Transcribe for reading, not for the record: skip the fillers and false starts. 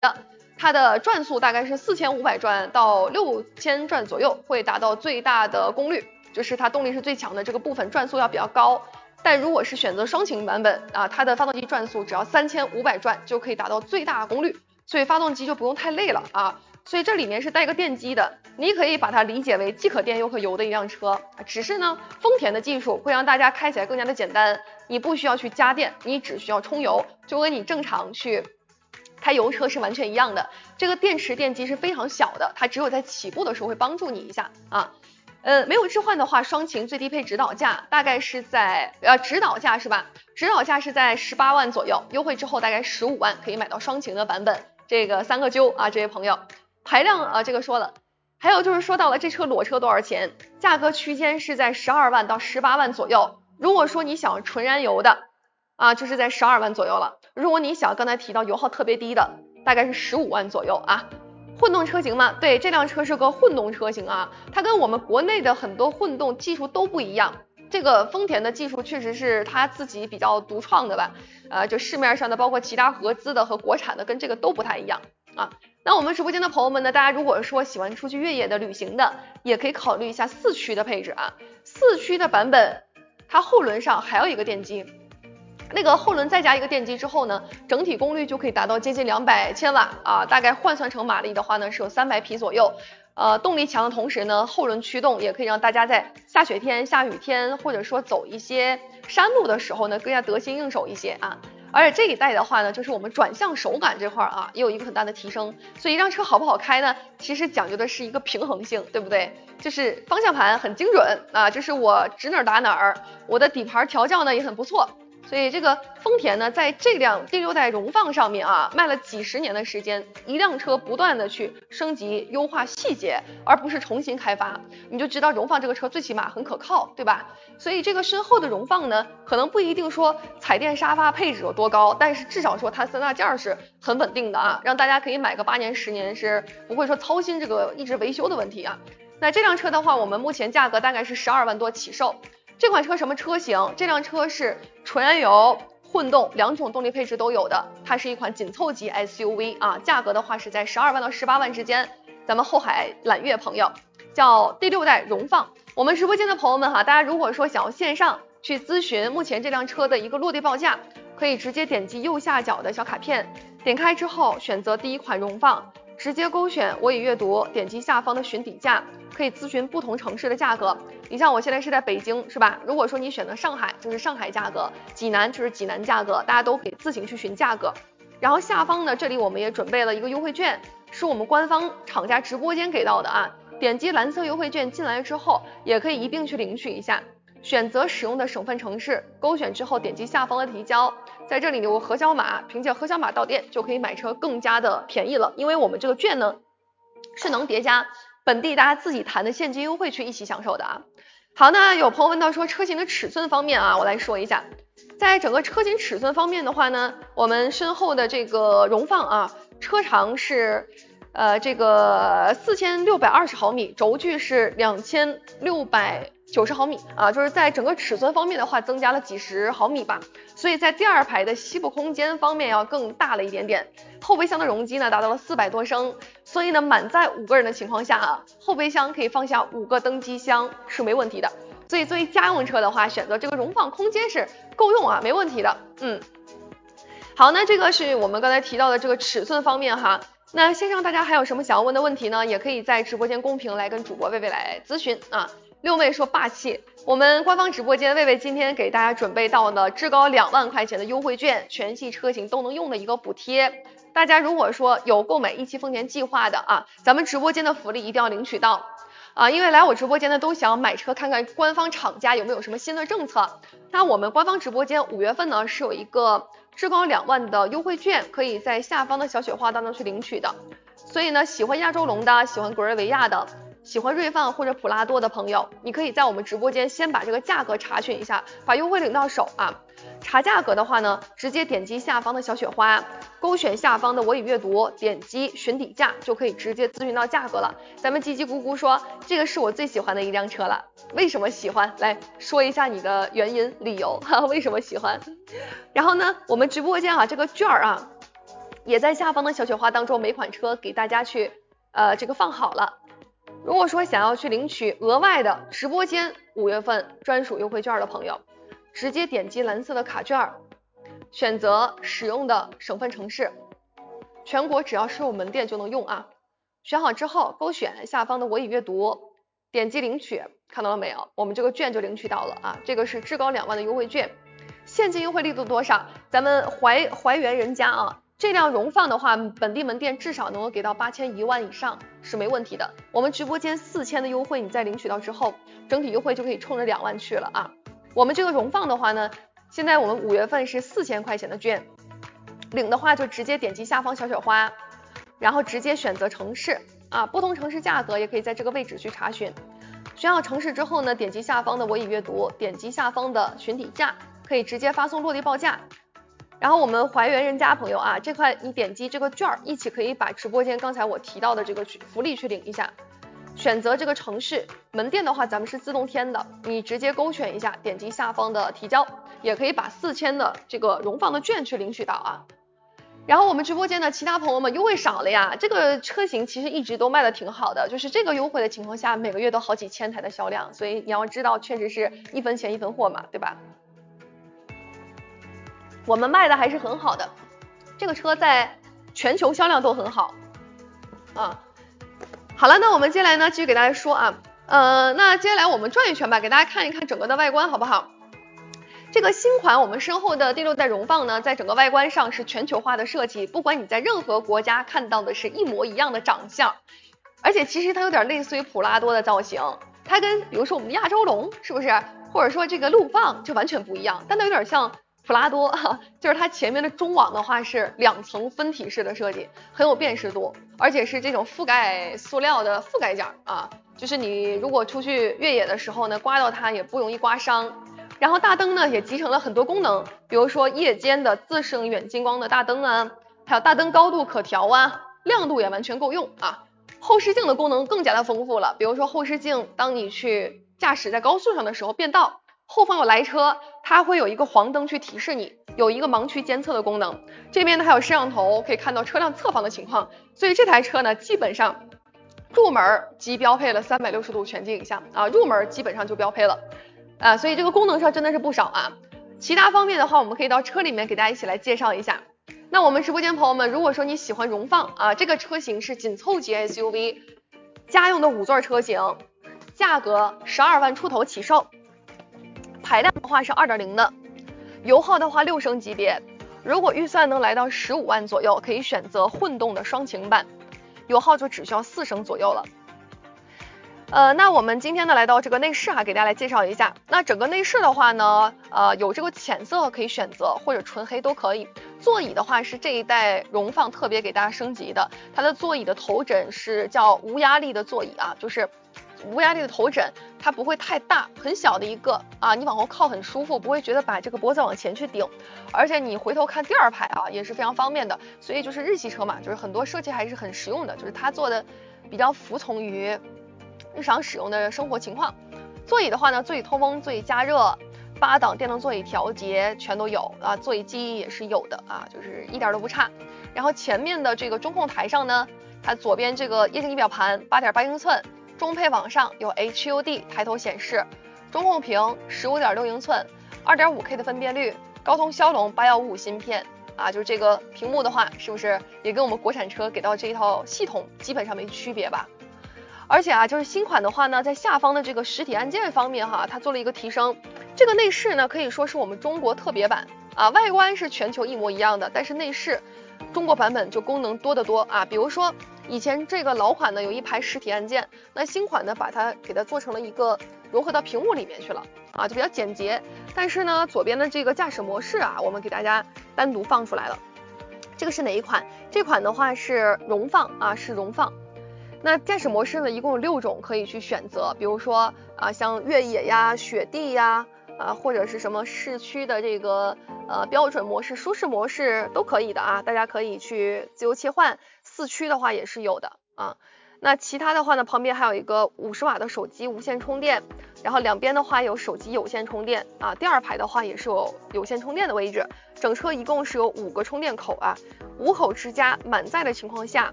它的转速大概是4500转到6000转左右，会达到最大的功率，就是它动力是最强的这个部分转速要比较高。但如果是选择双擎版本啊，它的发动机转速只要3500转就可以达到最大功率，所以发动机就不用太累了啊。所以这里面是带个电机的，你可以把它理解为既可电又可油的一辆车。只是呢，丰田的技术会让大家开起来更加的简单，你不需要去加电，你只需要充油，就跟你正常去开油车是完全一样的。这个电池电机是非常小的，它只有在起步的时候会帮助你一下啊。没有置换的话，双擎最低配指导价大概是在指导价是吧？指导价是在18万左右，优惠之后大概15万可以买到双擎的版本。这个3个揪啊，这位朋友，排量啊这个说了，还有就是说到了这车裸车多少钱，价格区间是在12万到18万左右。如果说你想纯燃油的啊，就是在12万左右了。如果你想刚才提到油耗特别低的，大概是15万左右啊。混动车型嘛，对，这辆车是个混动车型啊，它跟我们国内的很多混动技术都不一样。这个丰田的技术确实是它自己比较独创的吧，就市面上的包括其他合资的和国产的跟这个都不太一样啊。那我们直播间的朋友们呢，大家如果说喜欢出去越野的旅行的，也可以考虑一下4驱的配置啊。4驱的版本，它后轮上还有一个电机。那个后轮再加一个电机之后呢，整体功率就可以达到接近200千瓦啊，大概换算成马力的话呢，是有300匹左右。动力强的同时呢，后轮驱动也可以让大家在下雪天、下雨天，或者说走一些山路的时候呢，更加得心应手一些啊。而且这一代的话呢，就是我们转向手感这块啊，也有一个很大的提升。所以一辆车好不好开呢，其实讲究的是一个平衡性，对不对？就是方向盘很精准啊，就是我指哪儿打哪儿，我的底盘调教呢也很不错。所以这个丰田呢，在这辆第6代荣放上面啊，卖了几十年的时间，一辆车不断的去升级优化细节，而不是重新开发，你就知道荣放这个车最起码很可靠，对吧？所以这个身后的荣放呢，可能不一定说彩电沙发配置有多高，但是至少说它3大件是很稳定的啊，让大家可以买个8年10年是不会说操心这个一直维修的问题啊。那这辆车的话，我们目前价格大概是12万多起售。这款车什么车型？这辆车是纯燃油、混动2种动力配置都有的，它是一款紧凑级 SUV 啊，价格的话是在12万到18万之间。咱们后海揽月朋友叫第6代荣放，我们直播间的朋友们哈，大家如果说想要线上去咨询目前这辆车的一个落地报价，可以直接点击右下角的小卡片，点开之后选择第1款荣放，直接勾选我已阅读，点击下方的询底价，可以咨询不同城市的价格。你像我现在是在北京是吧？如果说你选择上海，就是上海价格，济南就是济南价格，大家都可以自行去询价格。然后下方呢，这里我们也准备了一个优惠券，是我们官方厂家直播间给到的啊。点击蓝色优惠券进来之后，也可以一并去领取一下。选择使用的省份城市，勾选之后点击下方的提交，在这里有个核销码，凭借核销码到店就可以买车更加的便宜了。因为我们这个券呢是能叠加本地大家自己谈的现金优惠去一起享受的啊。好，那有朋友问到说车型的尺寸方面啊，我来说一下，在整个车型尺寸方面的话呢，我们身后的这个荣放啊，车长是这个4620毫米，轴距是2690毫米啊，就是在整个尺寸方面的话增加了几十毫米吧，所以在第2排的膝部空间方面要更大了一点点。后备箱的容积呢达到了400多升，所以呢满载5个人的情况下啊，后备箱可以放下5个登机箱是没问题的。所以作为家用车的话，选择这个荣放空间是够用啊，没问题的。好，那这个是我们刚才提到的这个尺寸方面哈。那线上大家还有什么想要问的问题呢？也可以在直播间公屏来跟主播魏魏来咨询啊。6位说霸气，我们官方直播间魏魏今天给大家准备到了至高2万块钱的优惠券，全系车型都能用的一个补贴。大家如果说有购买一汽丰田计划的啊，咱们直播间的福利一定要领取到啊，因为来我直播间的都想买车，看看官方厂家有没有什么新的政策。那我们官方直播间5月份呢是有一个至高2万的优惠券，可以在下方的小雪花当中去领取的。所以呢，喜欢亚洲龙的，喜欢格瑞维亚的，喜欢锐放或者普拉多的朋友，你可以在我们直播间先把这个价格查询一下，把优惠领到手啊。查价格的话呢，直接点击下方的小雪花，勾选下方的我已阅读，点击询底价就可以直接咨询到价格了。咱们叽叽咕咕说这个是我最喜欢的一辆车了，为什么喜欢？来说一下你的原因理由为什么喜欢？然后呢，我们直播间啊这个券啊， 也在下方的小雪花当中每款车给大家去这个放好了。如果说想要去领取额外的直播间5月份专属优惠券的朋友，直接点击蓝色的卡券，选择使用的省份城市，全国只要是有门店就能用啊。选好之后勾选下方的我已阅读，点击领取，看到了没有？我们这个券就领取到了啊，这个是至高2万的优惠券，现金优惠力度多少？咱们怀原人家啊，这辆荣放的话，本地门店至少能够给到8000、1万以上是没问题的。我们直播间4000的优惠，你再领取到之后，整体优惠就可以冲着2万去了啊。我们这个荣放的话呢，现在我们5月份是4000块钱的券，领的话就直接点击下方小雪花，然后直接选择城市啊，不同城市价格也可以在这个位置去查询。选好城市之后呢，点击下方的我已阅读，点击下方的询底价，可以直接发送落地报价。然后我们怀原人家朋友啊，这块你点击这个券一起可以把直播间刚才我提到的这个福利去领一下。选择这个城市门店的话，咱们是自动填的，你直接勾选一下，点击下方的提交，也可以把4000的这个荣放的券去领取到啊。然后我们直播间的其他朋友们优惠少了呀，这个车型其实一直都卖的挺好的，就是这个优惠的情况下，每个月都好几千台的销量，所以你要知道确实是一分钱一分货嘛，对吧？我们卖的还是很好的，这个车在全球销量都很好啊。好了，那我们接下来呢继续给大家说啊，那接下来我们转一圈吧，给大家看一看整个的外观好不好？这个新款我们身后的第6代荣放呢，在整个外观上是全球化的设计，不管你在任何国家看到的是一模一样的长相，而且其实它有点类似于普拉多的造型，它跟比如说我们的亚洲龙是不是，或者说这个陆放就完全不一样，但它有点像普拉多，就是它前面的中网的话是2层分体式的设计，很有辨识度，而且是这种覆盖塑料的覆盖件啊，就是你如果出去越野的时候呢，刮到它也不容易刮伤。然后大灯呢也集成了很多功能，比如说夜间的自适应远近光的大灯啊，还有大灯高度可调啊，亮度也完全够用啊。后视镜的功能更加的丰富了，比如说后视镜，当你去驾驶在高速上的时候变道，后方有来车，它会有一个黄灯去提示你，有一个盲区监测的功能。这边呢还有摄像头，可以看到车辆侧方的情况，所以这台车呢基本上入门即标配了360度全景影像啊，入门基本上就标配了。所以这个功能上真的是不少啊。其他方面的话，我们可以到车里面给大家一起来介绍一下。那我们直播间朋友们，如果说你喜欢荣放啊，这个车型是紧凑级 SUV， 家用的5座车型，价格12万出头起售，排量的话是 2.0 的，油耗的话6升级别。如果预算能来到15万左右，可以选择混动的双擎版，油耗就只需要4升左右了。那我们今天呢来到这个内饰给大家来介绍一下。那整个内饰的话呢，有这个浅色可以选择，或者纯黑都可以。座椅的话是这一代荣放特别给大家升级的，它的座椅的头枕是叫无压力的座椅啊，就是无压力的头枕，它不会太大，很小的一个啊，你往后靠很舒服，不会觉得把这个脖子往前去顶，而且你回头看第2排啊也是非常方便的。所以就是日系车嘛，就是很多设计还是很实用的，就是它做的比较服从于日常使用的生活情况。座椅的话呢，座椅通风、座椅加热、8档电动座椅调节全都有啊，座椅记忆也是有的啊，就是一点都不差。然后前面的这个中控台上呢，它左边这个液晶仪表盘8.8英寸，中配网上有 HUD 抬头显示，中控屏15.6英寸，2.5K 的分辨率，高通骁龙8155芯片啊，就是这个屏幕的话，是不是也跟我们国产车给到这一套系统基本上没区别吧？而且就是新款的话呢，在下方的这个实体按键方面它做了一个提升。这个内饰呢，可以说是我们中国特别版啊，外观是全球一模一样的，但是内饰中国版本就功能多得多啊。比如说以前这个老款呢有一排实体按键，那新款呢给它做成了一个融合到屏幕里面去了啊，就比较简洁。但是呢，左边的这个驾驶模式我们给大家单独放出来了。这个是哪一款？这款的话是荣放是荣放。那驾驶模式呢，一共有6种可以去选择，比如说像越野呀、雪地呀，或者是什么市区的这个标准模式、舒适模式都可以的啊，大家可以去自由切换。4驱的话也是有的啊。那其他的话呢，旁边还有一个50瓦的手机无线充电，然后两边的话有手机有线充电啊，第2排的话也是有有线充电的位置， 整车一共是有5个充电口啊，5口之家满载的情况下，